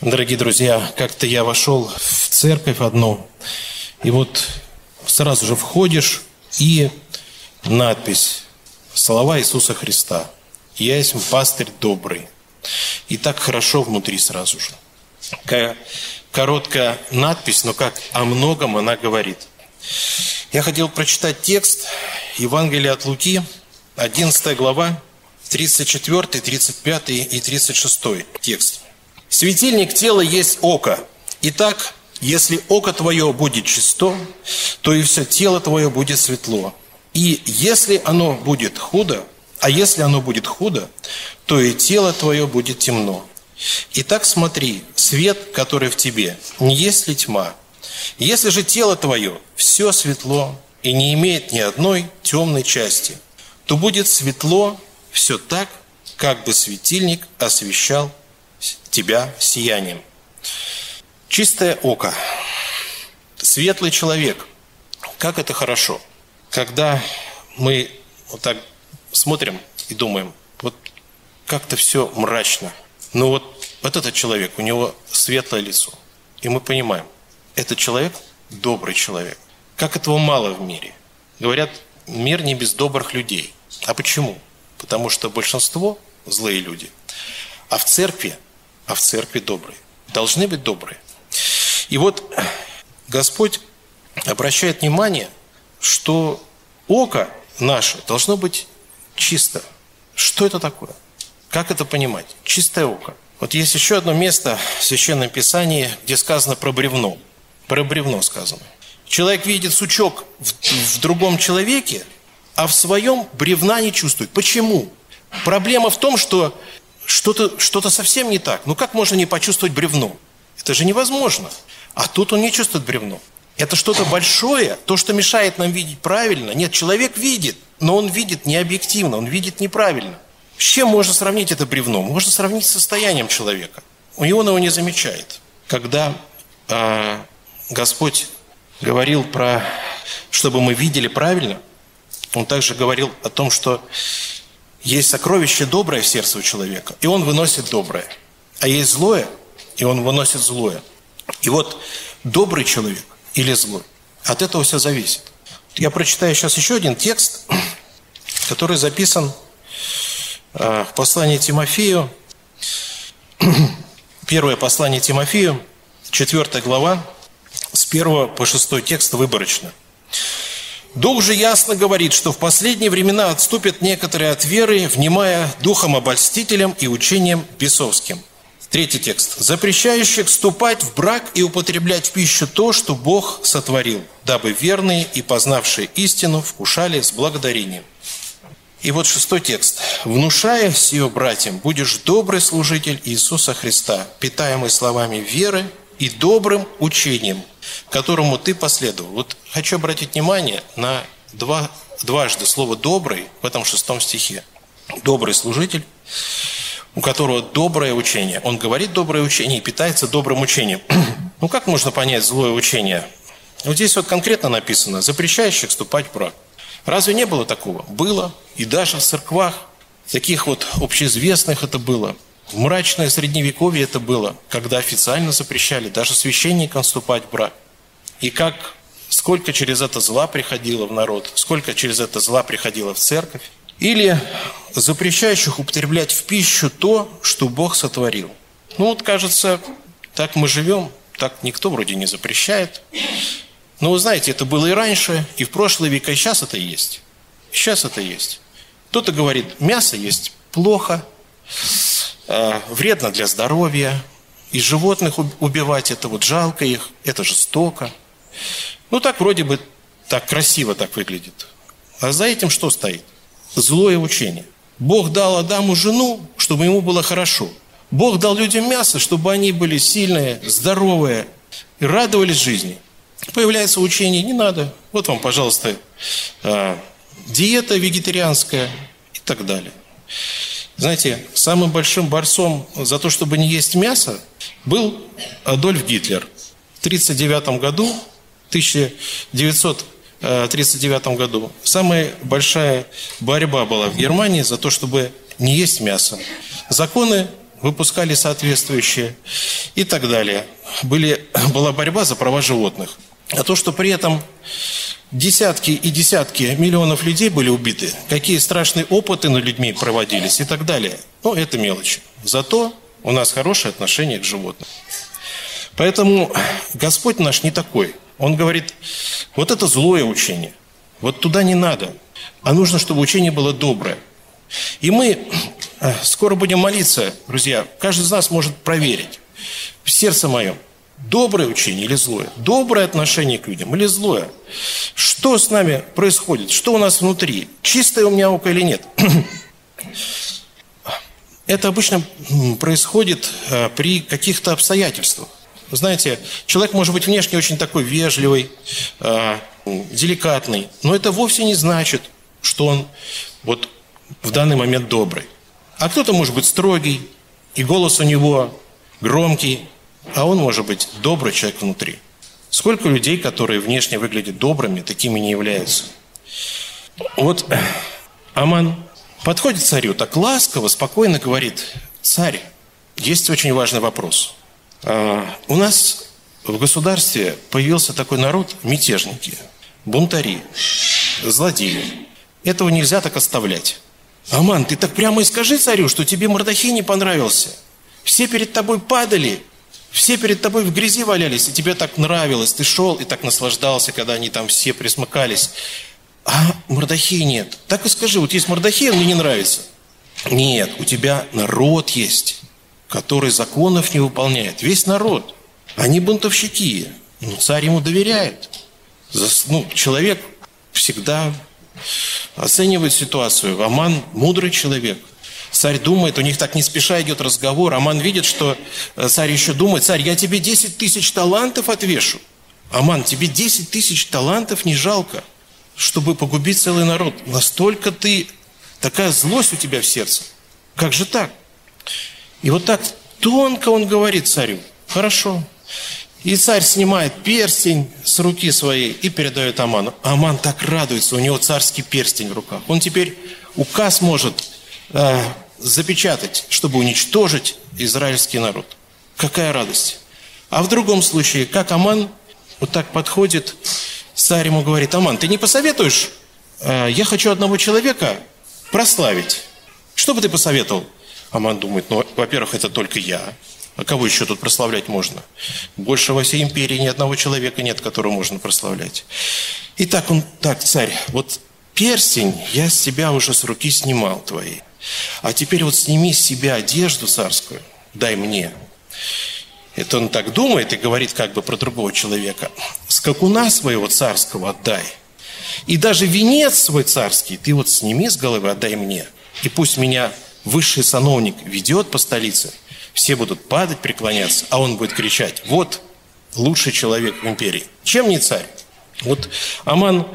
Дорогие друзья, как-то я вошел в церковь одну, и вот сразу же входишь, и надпись «Слова Иисуса Христа. Я есть пастырь добрый». И так хорошо внутри сразу же. Какая короткая надпись, но как о многом она говорит. Я хотел прочитать текст Евангелия от Луки, 11 глава, 34, 35 и 36 текст. «Светильник тела есть око. Итак, если око твое будет чисто, то и все тело твое будет светло. И если оно будет худо, то и тело твое будет темно. Итак, смотри, свет, который в тебе, не есть ли тьма? Если же тело твое все светло и не имеет ни одной темной части, то будет светло все так, как бы светильник освещал тебя сиянием». Чистое око, светлый человек. Как это хорошо, когда мы вот так смотрим и думаем, вот как-то все мрачно. Но вот этот человек, у него светлое лицо. И мы понимаем, этот человек добрый человек. Как этого мало в мире. Говорят, мир не без добрых людей. А почему? Потому что большинство злые люди. А в церкви добрые. Должны быть добрые. И вот Господь обращает внимание, что око наше должно быть чисто. Что это такое? Как это понимать? Чистое око. Вот есть еще одно место в Священном Писании, где сказано про бревно. Про бревно сказано. Человек видит сучок в другом человеке, а в своем бревна не чувствует. Почему? Проблема в том, что что-то совсем не так. Ну как можно не почувствовать бревно? Это же невозможно. А тут он не чувствует бревно. Это что-то большое, то, что мешает нам видеть правильно. Нет, человек видит, но он видит не объективно, он видит неправильно. С чем можно сравнить это бревно? Можно сравнить с состоянием человека. Он его не замечает. Когда Господь говорил чтобы мы видели правильно, Он также говорил о том, что есть сокровище доброе в сердце у человека, и он выносит доброе. А есть злое, и он выносит злое. И вот добрый человек или злой, от этого все зависит. Я прочитаю сейчас еще один текст, который записан в послании Тимофею. Первое послание Тимофею, 4 глава, с 1 по 6 текст выборочно. «Дух же ясно говорит, что в последние времена отступят некоторые от веры, внимая духом обольстителям и учением бесовским». 3 текст. «Запрещающих вступать в брак и употреблять в пищу то, что Бог сотворил, дабы верные и познавшие истину вкушали с благодарением». И вот 6 текст. «Внушая сие братьям, будешь добрый служитель Иисуса Христа, питаемый словами веры и добрым учением, которому ты последовал». Вот хочу обратить внимание на дважды слово «добрый» в этом 6 стихе. Добрый служитель, у которого доброе учение. Он говорит доброе учение и питается добрым учением. Ну как можно понять злое учение? Вот здесь вот конкретно написано «запрещающих вступать в брак». Разве не было такого? Было. И даже в церквах, таких вот общеизвестных это было. В мрачное средневековье это было, когда официально запрещали даже священникам вступать в брак. И сколько через это зла приходило в народ, сколько через это зла приходило в церковь. Или запрещающих употреблять в пищу то, что Бог сотворил. Ну вот кажется, так мы живем, так никто вроде не запрещает. Но вы знаете, это было и раньше, и в прошлые века, и сейчас это есть. Сейчас это есть. Кто-то говорит, мясо есть плохо, вредно для здоровья, и животных убивать, это вот жалко их, это жестоко. Ну так вроде бы так красиво так выглядит. А за этим что стоит? Злое учение. Бог дал Адаму жену, чтобы ему было хорошо. Бог дал людям мясо, чтобы они были сильные, здоровые и радовались жизни. Появляется учение, не надо. Вот вам, пожалуйста, диета вегетарианская и так далее. Знаете, самым большим борцом за то, чтобы не есть мясо, был Адольф Гитлер. В 1939 году самая большая борьба была в Германии за то, чтобы не есть мясо. Законы выпускали соответствующие и так далее. Была борьба за права животных. А то, что при этом десятки и десятки миллионов людей были убиты, какие страшные опыты над людьми проводились и так далее, это мелочи. Зато у нас хорошее отношение к животным. Поэтому Господь наш не такой. Он говорит, вот это злое учение, вот туда не надо, а нужно, чтобы учение было доброе. И мы скоро будем молиться, друзья, каждый из нас может проверить в сердце моем, доброе учение или злое, доброе отношение к людям или злое. Что с нами происходит, что у нас внутри, чистое у меня око или нет. Это обычно происходит при каких-то обстоятельствах. Вы знаете, человек может быть внешне очень такой вежливый, деликатный, но это вовсе не значит, что он вот в данный момент добрый. А кто-то может быть строгий, и голос у него громкий, а он может быть добрый человек внутри. Сколько людей, которые внешне выглядят добрыми, такими не являются. Вот Аман подходит к царю, так ласково, спокойно говорит: царь, есть очень важный вопрос. У нас в государстве появился такой народ, мятежники, бунтари, злодеи. Этого нельзя так оставлять. Аман, ты так прямо и скажи царю, что тебе Мордохей не понравился. Все перед тобой падали, все перед тобой в грязи валялись, и тебе так нравилось. Ты шел и так наслаждался, когда они там все присмыкались. А Мордохей нет. Так и скажи, вот есть Мордохей, он мне не нравится. Нет, у тебя народ есть, который законов не выполняет. Весь народ. Они бунтовщики. Царь ему доверяет. Человек всегда оценивает ситуацию. Аман мудрый человек. Царь думает, у них так не спеша идет разговор. Аман видит, что царь еще думает: царь, я тебе 10 тысяч талантов отвешу. Аман, тебе 10 тысяч талантов не жалко, чтобы погубить целый народ. Настолько такая злость у тебя в сердце. Как же так? И вот так тонко он говорит царю: хорошо. И царь снимает перстень с руки своей и передает Аману. Аман так радуется, у него царский перстень в руках. Он теперь указ может запечатать, чтобы уничтожить израильский народ. Какая радость! А в другом случае, как Аман вот так подходит, царь ему говорит: Аман, ты не посоветуешь? Я хочу одного человека прославить. Что бы ты посоветовал? Аман думает: во-первых, это только я. А кого еще тут прославлять можно? Больше во всей империи ни одного человека нет, которого можно прославлять. Итак, царь, вот перстень я с тебя уже с руки снимал твоей. А теперь вот сними с себя одежду царскую, дай мне. Это он так думает и говорит как бы про другого человека. Скакуна своего царского отдай. И даже венец свой царский ты вот сними с головы, отдай мне. И пусть меня высший сановник ведет по столице. Все будут падать, преклоняться, а он будет кричать: вот лучший человек в империи. Чем не царь? Вот Аман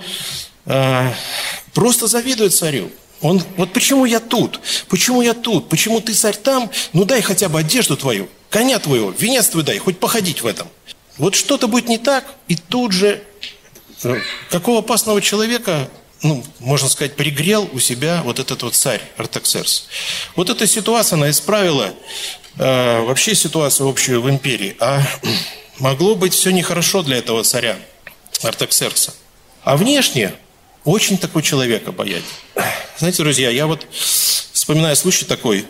просто завидует царю. Вот почему я тут? Почему я тут? Почему ты, царь, там? Дай хотя бы одежду твою, коня твоего, венец твой дай, хоть походить в этом. Вот что-то будет не так, и тут же какого опасного человека, можно сказать, пригрел у себя вот этот вот царь Артаксеркс. Вот эта ситуация, она исправила вообще ситуацию общую в империи. А могло быть все нехорошо для этого царя Артаксеркса. А внешне очень такой человек обаятельный. Знаете, друзья, я вот вспоминаю случай такой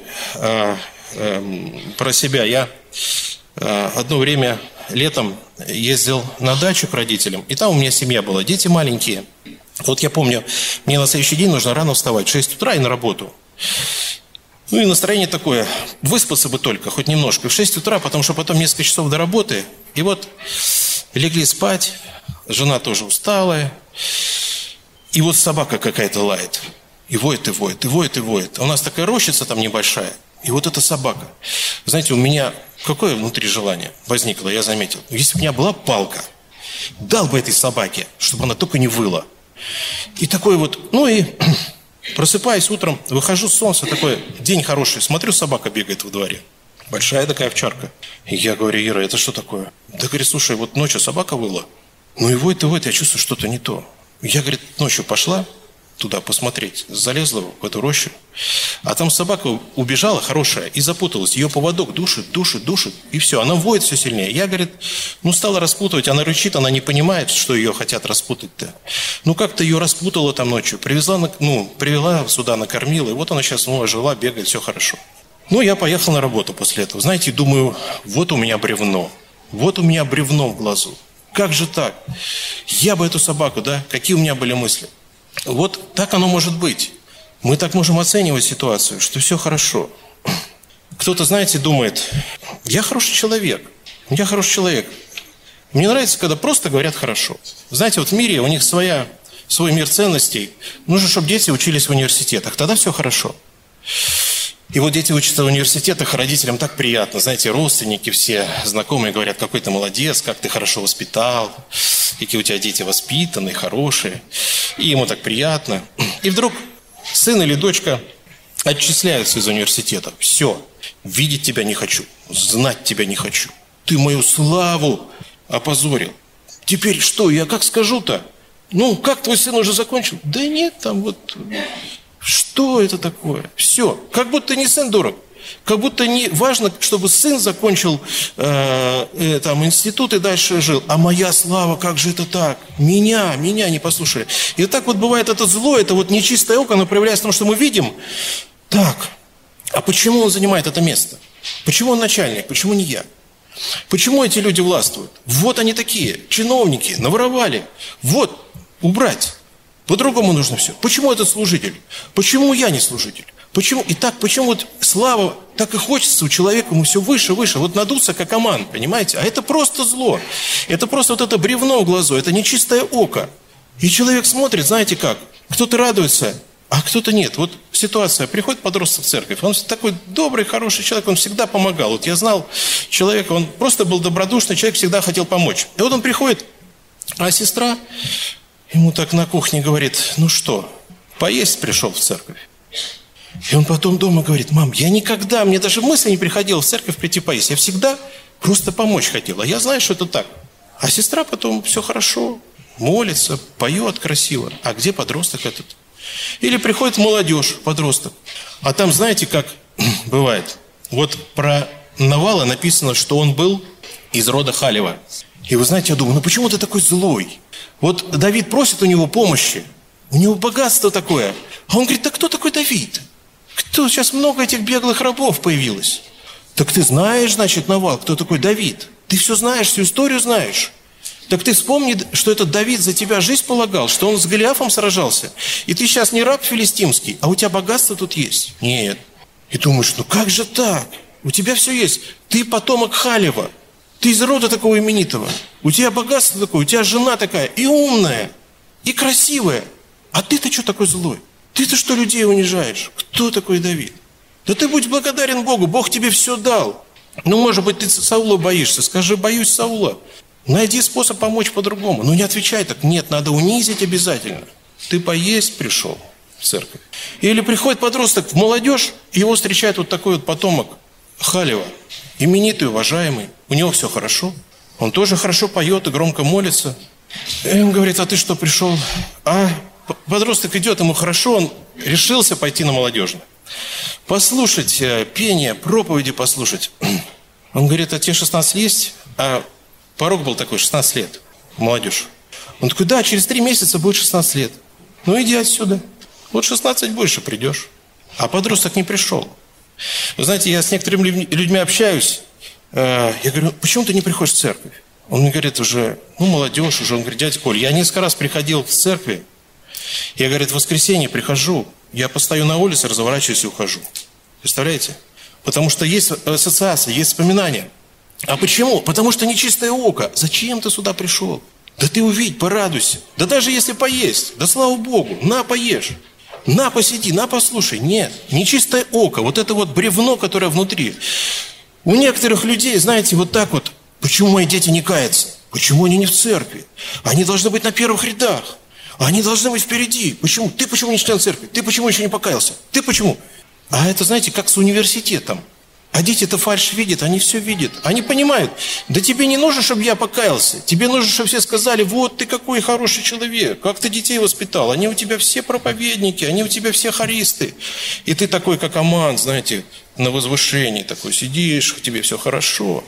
про себя. Я одно время летом ездил на дачу к родителям, и там у меня семья была, дети маленькие. Вот я помню, мне на следующий день нужно рано вставать, в 6 утра и на работу. И настроение такое, выспаться бы только, хоть немножко. В 6 утра, потому что потом несколько часов до работы. И вот легли спать, жена тоже усталая. И вот собака какая-то лает. И воет, и воет, и воет, и воет. А у нас такая рощица там небольшая. И вот эта собака. Знаете, у меня какое внутри желание возникло, я заметил. Если бы у меня была палка, дал бы этой собаке, чтобы она только не выла. И такой вот, и просыпаюсь утром, выхожу с солнца, такой день хороший, смотрю, собака бегает во дворе. Большая такая овчарка. И я говорю: Ира, это что такое? Да, говорит, слушай, вот ночью собака выла. И воет, я чувствую, что-то не то. Я, говорит, ночью пошла, туда посмотреть. Залезла в эту рощу. А там собака убежала хорошая и запуталась. Ее поводок душит, и все. Она воет все сильнее. Я, говорит, стала распутывать. Она рычит, она не понимает, что ее хотят распутать-то. Как-то ее распутала там ночью. Привела сюда, накормила. И вот она сейчас жила, бегает, все хорошо. Я поехал на работу после этого. Знаете, думаю, вот у меня бревно. Вот у меня бревно в глазу. Как же так? Я бы эту собаку, да? Какие у меня были мысли? Вот так оно может быть. Мы так можем оценивать ситуацию, что все хорошо. Кто-то, знаете, думает, я хороший человек. Мне нравится, когда просто говорят хорошо. Знаете, вот в мире у них свой мир ценностей. Нужно, чтобы дети учились в университетах. Тогда все хорошо. И вот дети учатся в университетах, родителям так приятно. Знаете, родственники все, знакомые говорят, какой ты молодец, как ты хорошо воспитал, какие у тебя дети воспитанные, хорошие. И ему так приятно. И вдруг сын или дочка отчисляются из университета. Все, видеть тебя не хочу, знать тебя не хочу. Ты мою славу опозорил. Теперь что, я как скажу-то? Как твой сын уже закончил? Да нет, там вот... Что это такое? Все. Как будто не сын дурак. Как будто не важно, чтобы сын закончил институт и дальше жил. А моя слава, как же это так? Меня не послушали. И так вот бывает это зло, это вот нечистое око, оно проявляется в том, что мы видим. Так, а почему он занимает это место? Почему он начальник? Почему не я? Почему эти люди властвуют? Вот они такие, чиновники, наворовали. Вот, убрать. По-другому нужно все. Почему этот служитель? Почему я не служитель? Почему? И так, почему вот слава, так и хочется у человека, ему все выше. Вот надуться, как оман, понимаете? А это просто зло. Это просто вот это бревно в глазу, это нечистое око. И человек смотрит, знаете как? Кто-то радуется, а кто-то нет. Вот ситуация, приходит подросток в церковь, он такой добрый, хороший человек, он всегда помогал. Вот я знал человека, он просто был добродушный, человек всегда хотел помочь. И вот он приходит, а сестра... Ему так на кухне говорит, поесть пришел в церковь. И он потом дома говорит, мам, мне даже мысли не приходило в церковь прийти поесть. Я всегда просто помочь хотел. А я знаю, что это так. А сестра потом все хорошо, молится, поет красиво. А где подросток этот? Или приходит молодежь, подросток. А там, знаете, как бывает? Вот про Навала написано, что он был из рода Халева. И вы знаете, я думаю, почему ты такой злой? Вот Давид просит у него помощи, у него богатство такое. А он говорит, да кто такой Давид? Сейчас много этих беглых рабов появилось. Так ты знаешь, значит, Навал, кто такой Давид? Ты все знаешь, всю историю знаешь. Так ты вспомни, что этот Давид за тебя жизнь полагал, что он с Голиафом сражался. И ты сейчас не раб филистимский, а у тебя богатство тут есть. Нет. И думаешь, как же так? У тебя все есть. Ты потомок Халева. Ты из рода такого именитого. У тебя богатство такое, у тебя жена такая и умная, и красивая. А ты-то что такой злой? Ты-то что людей унижаешь? Кто такой Давид? Да ты будь благодарен Богу, Бог тебе все дал. Может быть, ты Саула боишься. Скажи, боюсь Саула. Найди способ помочь по-другому. Не отвечай так. Нет, надо унизить обязательно. Ты поесть пришел в церковь. Или приходит подросток в молодежь, и его встречает вот такой вот потомок Халева. Именитый, уважаемый, у него все хорошо. Он тоже хорошо поет и громко молится. И он говорит, а ты что пришел? А подросток идет, ему хорошо, он решился пойти на молодежный. Послушать пение, проповеди послушать. Он говорит, а тебе 16 есть? А порог был такой, 16 лет, молодежь. Он такой, да, через 3 месяца будет 16 лет. Иди отсюда. Вот 16 больше придешь. А подросток не пришел. Вы знаете, я с некоторыми людьми общаюсь. Я говорю, почему ты не приходишь в церковь? Он мне говорит уже, молодежь уже. Он говорит, дядя Коль, я несколько раз приходил в церкви. Я, говорит, в воскресенье прихожу, я постою на улице, разворачиваюсь и ухожу. Представляете? Потому что есть ассоциация, есть вспоминания. А почему? Потому что нечистое око. Зачем ты сюда пришел? Да ты увидь, порадуйся. Да даже если поесть, да слава Богу, на поешь. На, посиди, на, послушай. Нет, нечистое око, вот это вот бревно, которое внутри. У некоторых людей, знаете, вот так вот, почему мои дети не каются? Почему они не в церкви? Они должны быть на первых рядах. Они должны быть впереди. Почему? Ты почему не член церкви? Ты почему еще не покаялся? Ты почему? А это, знаете, как с университетом. А дети-то фальшь видят, они все видят. Они понимают, да тебе не нужно, чтобы я покаялся. Тебе нужно, чтобы все сказали, вот ты какой хороший человек, как ты детей воспитал. Они у тебя все проповедники, они у тебя все хористы. И ты такой, как Аман, знаете, на возвышении такой сидишь, тебе все хорошо.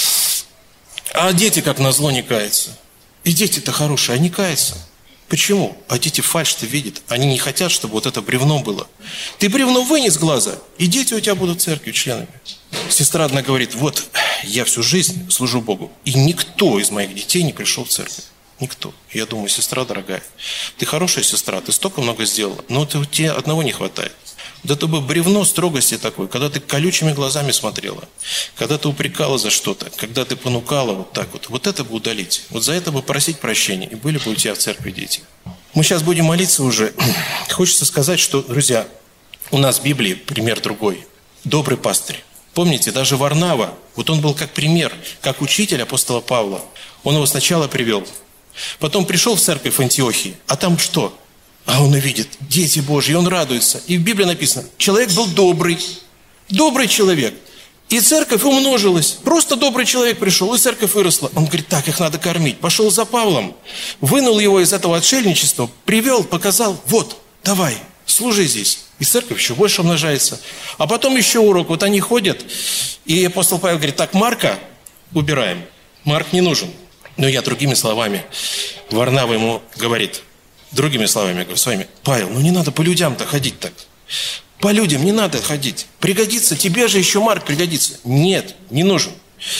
А дети, как назло, не каются. И дети-то хорошие, они каются. Почему? А дети фальшь-то видят. Они не хотят, чтобы вот это бревно было. Ты бревно вынес глаза, и дети у тебя будут в церкви членами. Сестра одна говорит, вот я всю жизнь служу Богу, и никто из моих детей не пришел в церковь. Никто. Я думаю, сестра дорогая, ты хорошая сестра, ты столько много сделала, но тебе одного не хватает. Вот это бы бревно строгости такой, когда ты колючими глазами смотрела, когда ты упрекала за что-то, когда ты понукала вот так вот, вот это бы удалить. Вот за это бы просить прощения, и были бы у тебя в церкви дети. Мы сейчас будем молиться уже. Хочется сказать, что, друзья, у нас в Библии пример другой. Добрый пастырь. Помните, даже Варнава, вот он был как пример, как учитель апостола Павла. Он его сначала привел, потом пришел в церковь в Антиохии, а там что? А он увидит, дети Божьи, он радуется. И в Библии написано, человек был добрый, добрый человек. И церковь умножилась. Просто добрый человек пришел, и церковь выросла. Он говорит, так, их надо кормить. Пошел за Павлом, вынул его из этого отшельничества, привел, показал, вот, давай, служи здесь. И церковь еще больше умножается. А потом еще урок, вот они ходят, и апостол Павел говорит, так, Марка убираем. Марк не нужен. Но я другими словами, Варнава ему говорит, другими словами, говорю, своими, Павел, ну не надо по людям-то ходить так. По людям не надо ходить. Пригодится, тебе же еще Марк пригодится. Нет, не нужен.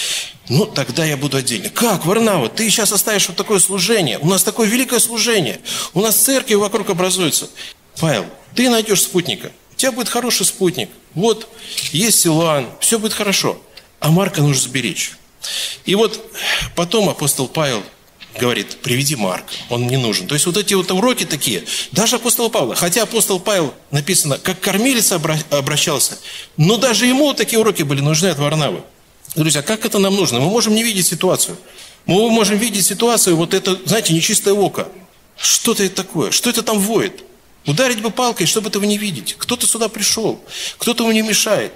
Ну, тогда я буду отдельно. Как, Варнава, ты сейчас оставишь вот такое служение? У нас такое великое служение. У нас церкви вокруг образуются. Павел, ты найдешь спутника. У тебя будет хороший спутник. Вот, есть Силуан, все будет хорошо. А Марка нужно сберечь. И вот потом апостол Павел говорит, приведи Марка, он не нужен. То есть вот эти вот уроки такие, даже апостол Павла, хотя апостол Павел, написано, как кормилец обращался, но даже ему такие уроки были нужны от Варнавы. Друзья, как это нам нужно? Мы можем не видеть ситуацию. Мы можем видеть ситуацию, вот это, знаете, нечистое око. Что-то это такое, что это там воет? Ударить бы палкой, чтобы этого не видеть. Кто-то сюда пришел, кто-то ему не мешает.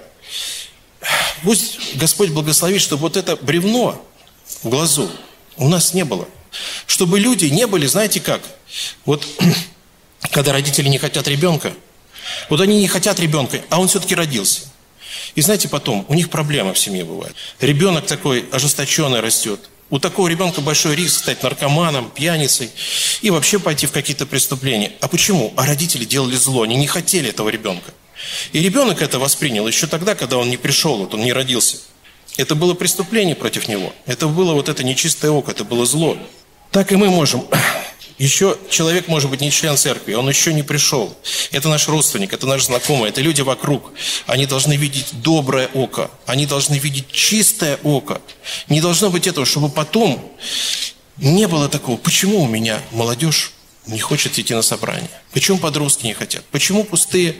Пусть Господь благословит, чтобы вот это бревно в глазу у нас не было. Чтобы люди не были, знаете как, вот когда родители не хотят ребенка, вот они не хотят ребенка, а он все-таки родился. И знаете, потом у них проблемы в семье бывают. Ребенок такой ожесточенный растет. У такого ребенка большой риск стать наркоманом, пьяницей и вообще пойти в какие-то преступления. А почему? А родители делали зло, они не хотели этого ребенка. И ребенок это воспринял еще тогда, когда он не пришел, вот он не родился. Это было преступление против него. Это было вот это нечистое око, это было зло. Так и мы можем. Еще человек может быть не член церкви, он еще не пришел. Это наш родственник, это наш знакомый, это люди вокруг. Они должны видеть доброе око, они должны видеть чистое око. Не должно быть этого, чтобы потом не было такого. Почему у меня молодежь не хочет идти на собрание? Почему подростки не хотят? Почему пустые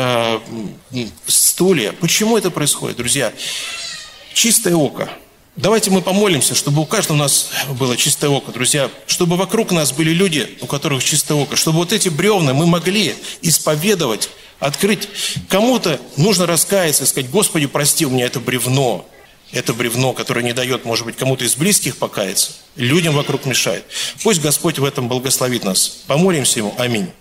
стулья? Почему это происходит, друзья? Чистое око. Давайте мы помолимся, чтобы у каждого у нас было чистое око, друзья. Чтобы вокруг нас были люди, у которых чистое око. Чтобы вот эти бревна мы могли исповедовать, открыть. Кому-то нужно раскаяться и сказать, Господи, прости, у меня это бревно. Это бревно, которое не дает, может быть, кому-то из близких покаяться. Людям вокруг мешает. Пусть Господь в этом благословит нас. Помолимся Ему. Аминь.